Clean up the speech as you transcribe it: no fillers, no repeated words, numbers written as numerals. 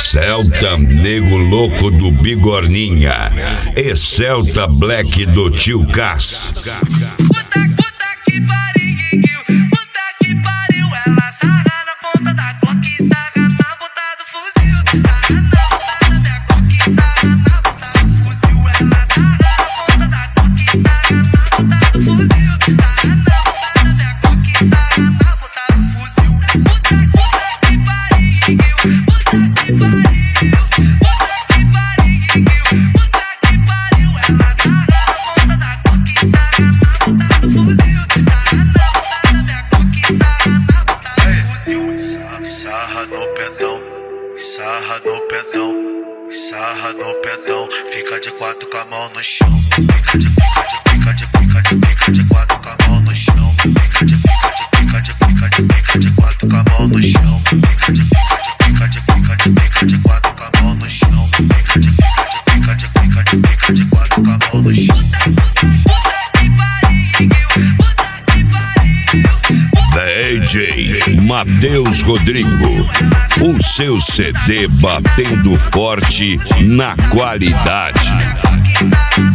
Celta Nego Louco do Bigorninha e Celta Black do Tio Cass. Puta que pariu, puta que pariu. Ela sarra na ponta da Glock e sarra na ponta do fuzil. Sarra na ponta da minha Glock e sarra na ponta do fuzil. Ela sarra na ponta da Glock e sarra na ponta do fuzil. Sarra na ponta da minha Glock e sarra na ponta do fuzil. Puta que pariu, puta que pariu. Sarra no pedão, fica de quatro com a mão no chão. Fica de quatro com a mão no chão. Fica de quatro com a mão no chão. Fica de quatro com a mão no chão. Fica de quatro com a mão no chão. DJ Matheus Rodrigo, o seu CD batendo forte na qualidade.